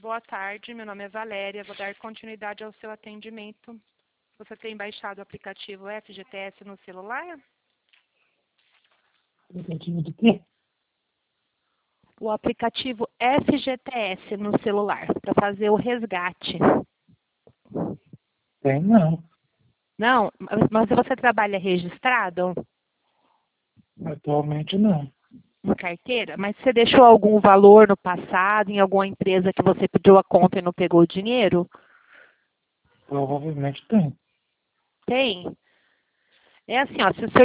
boa tarde. Meu nome é Valéria. Vou dar continuidade ao seu atendimento. Você tem baixado o aplicativo FGTS no celular? Aplicativo do quê? O aplicativo FGTS no celular, para fazer o resgate. Tem não. Não? Mas você trabalha registrado? Atualmente não. Em carteira? Mas você deixou algum valor no passado, em alguma empresa que você pediu a conta e não pegou o dinheiro? Provavelmente tem. Tem? É assim, ó, se o seu